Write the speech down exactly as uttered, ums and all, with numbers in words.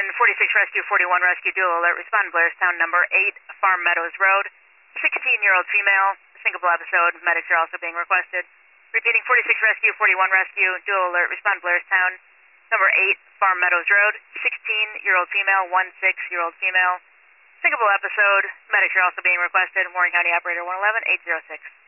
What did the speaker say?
forty-six Rescue, forty-one Rescue, dual alert, respond Blairstown, number eight, Farm Meadows Road, sixteen-year-old female, syncopal episode, medics are also being requested. Repeating, forty-six Rescue, forty-one Rescue, dual alert, respond Blairstown, number eight, Farm Meadows Road, sixteen-year-old female, one six-year-old female, syncopal episode, medics are also being requested. Warren County Operator one eleven, eight zero six.